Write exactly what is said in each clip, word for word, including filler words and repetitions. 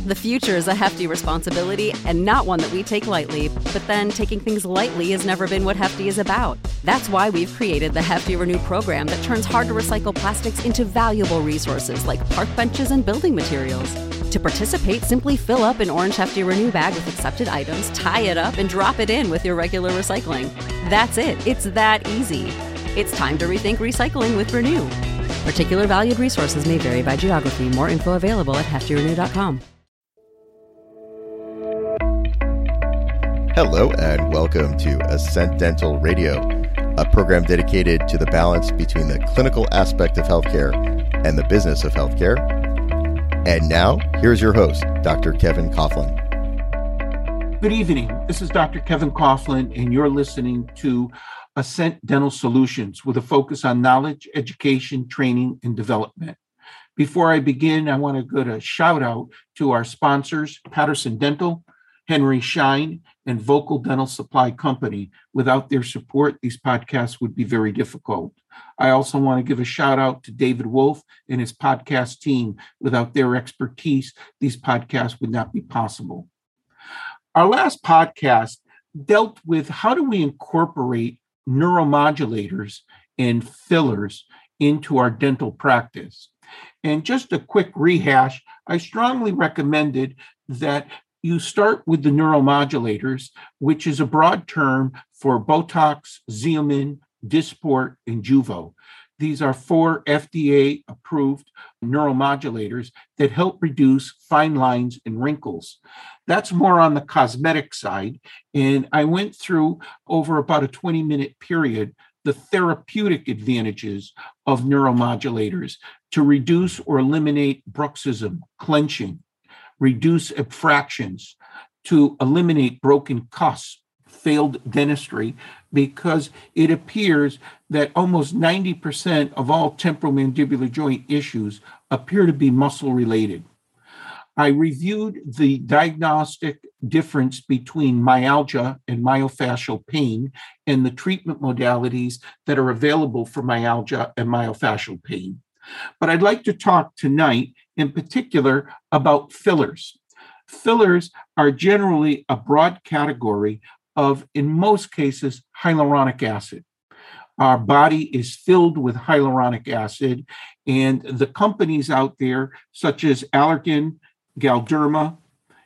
The future is a hefty responsibility and not one that we take lightly, but then taking things lightly has never been what Hefty is about. That's why we've created the Hefty Renew program that turns hard-to-recycle plastics into valuable resources like park benches and building materials. To participate, simply fill up an orange Hefty Renew bag with accepted items, tie it up, and drop it in with your regular recycling. That's it. It's that easy. It's time to rethink recycling with Renew. Particular valued resources may vary by geography. More info available at hefty renew dot com. Hello and welcome to Ascent Dental Radio, a program dedicated to the balance between the clinical aspect of healthcare and the business of healthcare. And now, here's your host, Doctor Kevin Coughlin. Good evening. This is Doctor Kevin Coughlin, and you're listening to Ascent Dental Solutions with a focus on knowledge, education, training, and development. Before I begin, I want to give a shout out to our sponsors, Patterson Dental, Henry Schein, and Vocal Dental Supply Company. Without their support, these podcasts would be very difficult. I also want to give a shout out to David Wolf and his podcast team. Without their expertise, these podcasts would not be possible. Our last podcast dealt with how do we incorporate neuromodulators and fillers into our dental practice. And just a quick rehash, I strongly recommended that you start with the neuromodulators, which is a broad term for Botox, Xeomin, Dysport, and Juvo. These are four F D A-approved neuromodulators that help reduce fine lines and wrinkles. That's more on the cosmetic side, and I went through, over about a twenty-minute period, the therapeutic advantages of neuromodulators to reduce or eliminate bruxism, clenching, reduce abfractions, to eliminate broken cusps, failed dentistry, because it appears that almost ninety percent of all temporomandibular joint issues appear to be muscle related. I reviewed the diagnostic difference between myalgia and myofascial pain and the treatment modalities that are available for myalgia and myofascial pain. But I'd like to talk tonight in particular about fillers. Fillers are generally a broad category of, in most cases, hyaluronic acid. Our body is filled with hyaluronic acid, and the companies out there, such as Allergan, Galderma,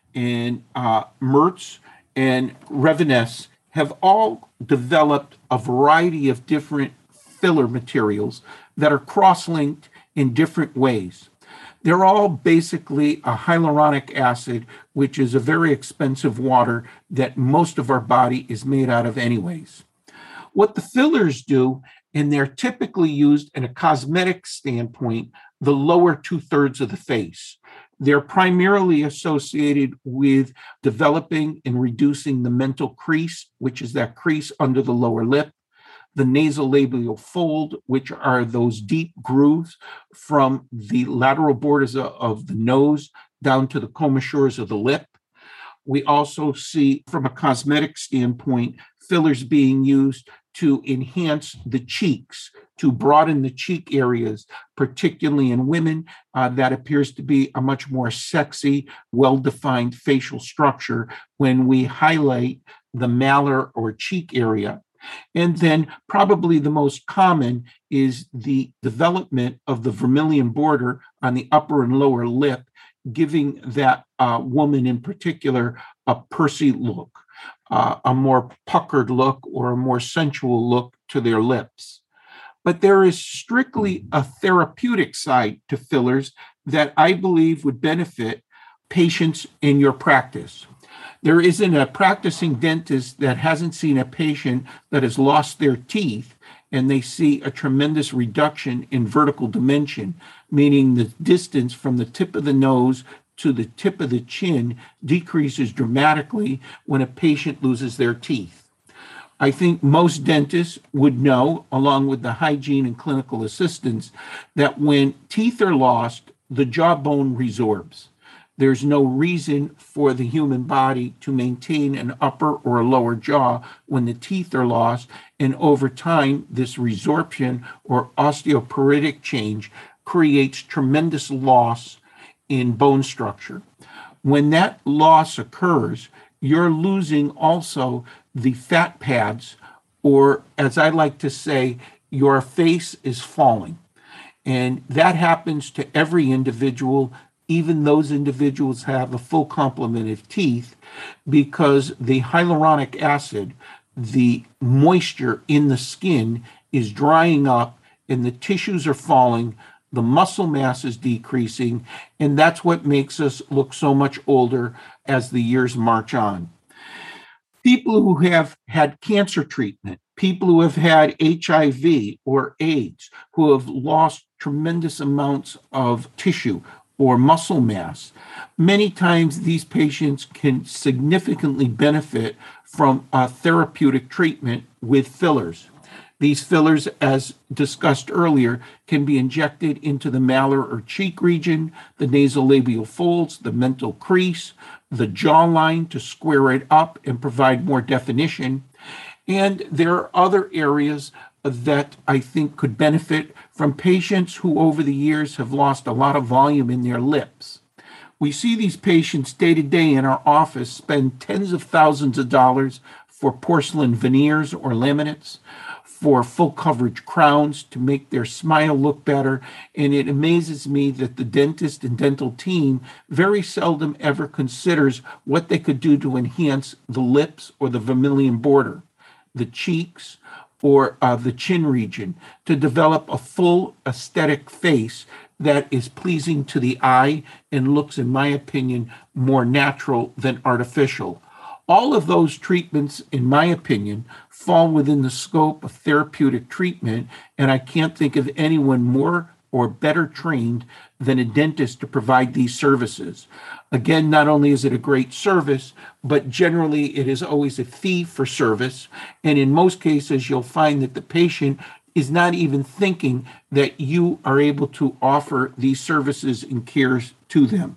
and uh, Mertz, and Revanesse, have all developed a variety of different filler materials that are cross-linked in different ways. They're all basically a hyaluronic acid, which is a very expensive water that most of our body is made out of anyways. What the fillers do, and they're typically used in a cosmetic standpoint, the lower two-thirds of the face. They're primarily associated with developing and reducing the mental crease, which is that crease under the lower lip, the nasolabial fold, which are those deep grooves from the lateral borders of the nose down to the commissures of the lip. We also see, from a cosmetic standpoint, fillers being used to enhance the cheeks, to broaden the cheek areas, particularly in women. Uh, that appears to be a much more sexy, well-defined facial structure when we highlight the malar or cheek area. And then probably the most common is the development of the vermilion border on the upper and lower lip, giving that uh, woman in particular a pursy look, uh, a more puckered look, or a more sensual look to their lips. But there is strictly a therapeutic side to fillers that I believe would benefit patients in your practice. There isn't a practicing dentist that hasn't seen a patient that has lost their teeth and they see a tremendous reduction in vertical dimension, meaning the distance from the tip of the nose to the tip of the chin decreases dramatically when a patient loses their teeth. I think most dentists would know, along with the hygiene and clinical assistants, that when teeth are lost, the jawbone resorbs. There's no reason for the human body to maintain an upper or a lower jaw when the teeth are lost. And over time, this resorption or osteoporotic change creates tremendous loss in bone structure. When that loss occurs, you're losing also the fat pads, or as I like to say, your face is falling. And that happens to every individual, even those individuals have a full complement of teeth, because the hyaluronic acid, the moisture in the skin, is drying up and the tissues are falling, the muscle mass is decreasing, and that's what makes us look so much older as the years march on. People who have had cancer treatment, people who have had H I V or AIDS, who have lost tremendous amounts of tissue or muscle mass, many times these patients can significantly benefit from a therapeutic treatment with fillers. These fillers, as discussed earlier, can be injected into the malar or cheek region, the nasolabial folds, the mental crease, the jawline to square it up and provide more definition. And there are other areas that I think could benefit from patients who over the years have lost a lot of volume in their lips. We see these patients day to day in our office spend tens of thousands of dollars for porcelain veneers or laminates, for full coverage crowns to make their smile look better. And it amazes me that the dentist and dental team very seldom ever considers what they could do to enhance the lips or the vermilion border, the cheeks, or uh, the chin region, to develop a full aesthetic face that is pleasing to the eye and looks, in my opinion, more natural than artificial. All of those treatments, in my opinion, fall within the scope of therapeutic treatment, and I can't think of anyone more or better trained than a dentist to provide these services. Again, not only is it a great service, but generally it is always a fee for service, and in most cases you'll find that the patient is not even thinking that you are able to offer these services and cares to them.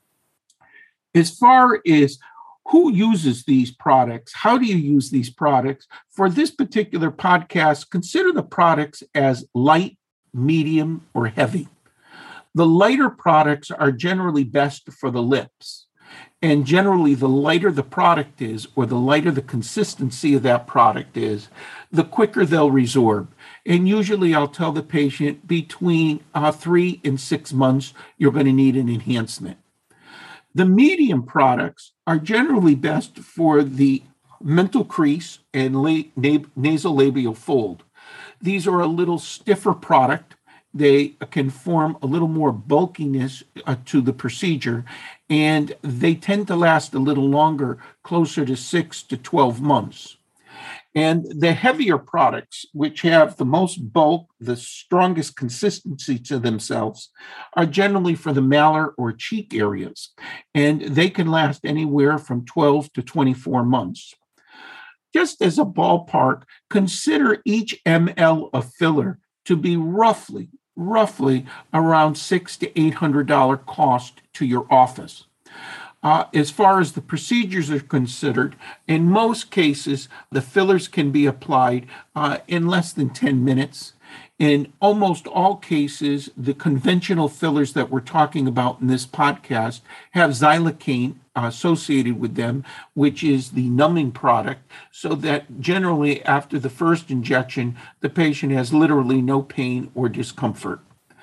As far as who uses these products? How do you use these products? For this particular podcast, consider the products as light, medium, or heavy. The lighter products are generally best for the lips. And generally, the lighter the product is, or the lighter the consistency of that product is, the quicker they'll resorb. And usually I'll tell the patient between uh, three and six months, you're going to need an enhancement. The medium products are generally best for the mental crease and la- na- nasolabial fold. These are a little stiffer product. They can form a little more bulkiness uh, to the procedure, and they tend to last a little longer, closer to six to twelve months. And the heavier products, which have the most bulk, the strongest consistency to themselves, are generally for the malar or cheek areas, and they can last anywhere from twelve to twenty-four months. Just as a ballpark, consider each ml of filler to be roughly, roughly around six to eight hundred dollars cost to your office. Uh, as far as the procedures are considered, in most cases, the fillers can be applied uh, in less than ten minutes. In almost all cases, the conventional fillers that we're talking about in this podcast have xylocaine associated with them, which is the numbing product, so that generally after the first injection, the patient has literally no pain or discomfort.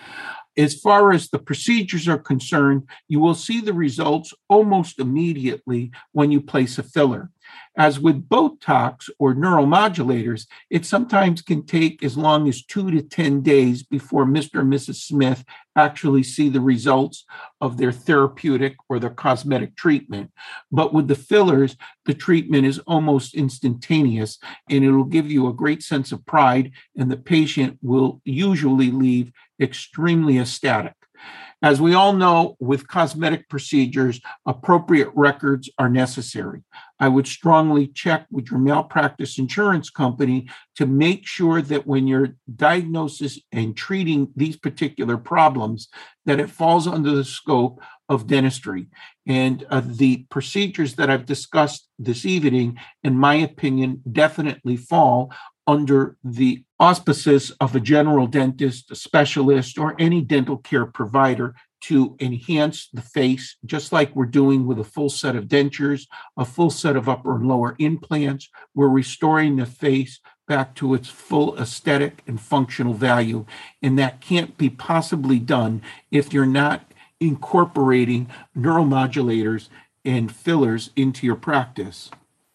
As far as the procedures are concerned, you will see the results almost immediately when you place a filler. As with Botox or neuromodulators, it sometimes can take as long as two to ten days before Mister and Missus Smith actually see the results of their therapeutic or their cosmetic treatment. But with the fillers, the treatment is almost instantaneous, and it will give you a great sense of pride, and the patient will usually leave extremely ecstatic. As we all know, with cosmetic procedures, appropriate records are necessary. I would strongly check with your malpractice insurance company to make sure that when you're diagnosis and treating these particular problems, that it falls under the scope of dentistry. And uh, the procedures that I've discussed this evening, in my opinion, definitely fall under the auspices of a general dentist, a specialist, or any dental care provider to enhance the face, just like we're doing with a full set of dentures, a full set of upper and lower implants. We're restoring the face back to its full aesthetic and functional value. And that can't be possibly done if you're not incorporating neuromodulators and fillers into your practice.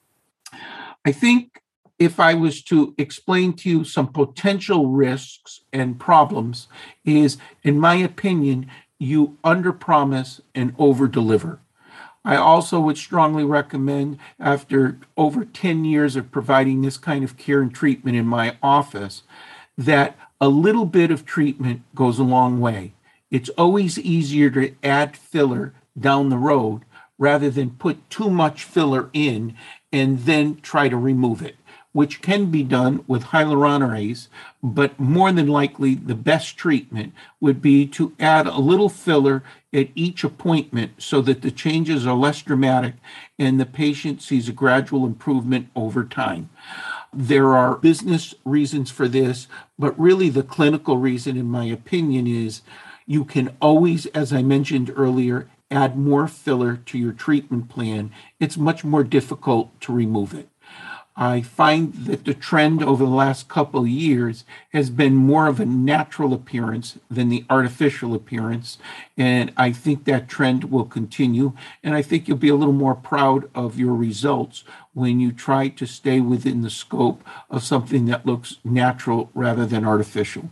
I think if I was to explain to you some potential risks and problems, is, in my opinion, you underpromise and overdeliver. I also would strongly recommend, after over ten years of providing this kind of care and treatment in my office, that a little bit of treatment goes a long way. It's always easier to add filler down the road rather than put too much filler in and then try to remove it, which can be done with hyaluronidase, but more than likely the best treatment would be to add a little filler at each appointment so that the changes are less dramatic and the patient sees a gradual improvement over time. There are business reasons for this, but really the clinical reason, in my opinion, is you can always, as I mentioned earlier, add more filler to your treatment plan. It's much more difficult to remove it. I find that the trend over the last couple of years has been more of a natural appearance than the artificial appearance. And I think that trend will continue. And I think you'll be a little more proud of your results when you try to stay within the scope of something that looks natural rather than artificial.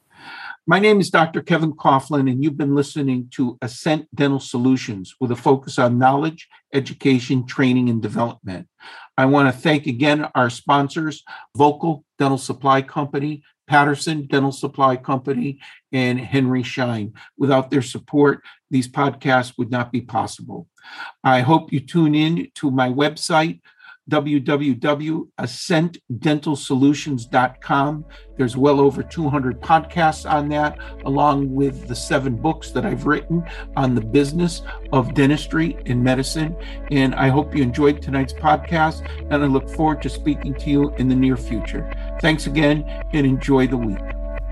My name is Doctor Kevin Coughlin, and you've been listening to Ascent Dental Solutions with a focus on knowledge, education, training, and development. I want to thank again our sponsors, Vocal Dental Supply Company, Patterson Dental Supply Company, and Henry Schein. Without their support, these podcasts would not be possible. I hope you tune in to my website, w w w dot ascent dental solutions dot com. There's well over two hundred podcasts on that, along with the seven books that I've written on the business of dentistry and medicine. And I hope you enjoyed tonight's podcast, and I look forward to speaking to you in the near future. Thanks again, and enjoy the week.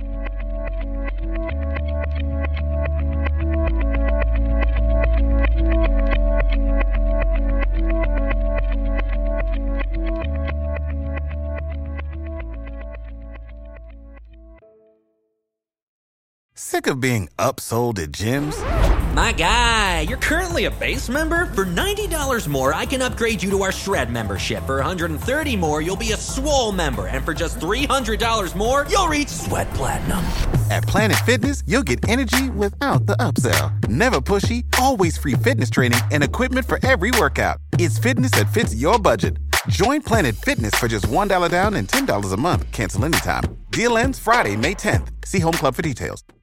Sick of being upsold at gyms? My guy, you're currently a base member? For ninety dollars more, I can upgrade you to our Shred membership. For one hundred thirty dollars more, you'll be a Swole member. And for just three hundred dollars more, you'll reach Sweat Platinum. At Planet Fitness, you'll get energy without the upsell. Never pushy, always free fitness training and equipment for every workout. It's fitness that fits your budget. Join Planet Fitness for just one dollar down and ten dollars a month. Cancel anytime. Deal ends Friday, May tenth. See Home Club for details.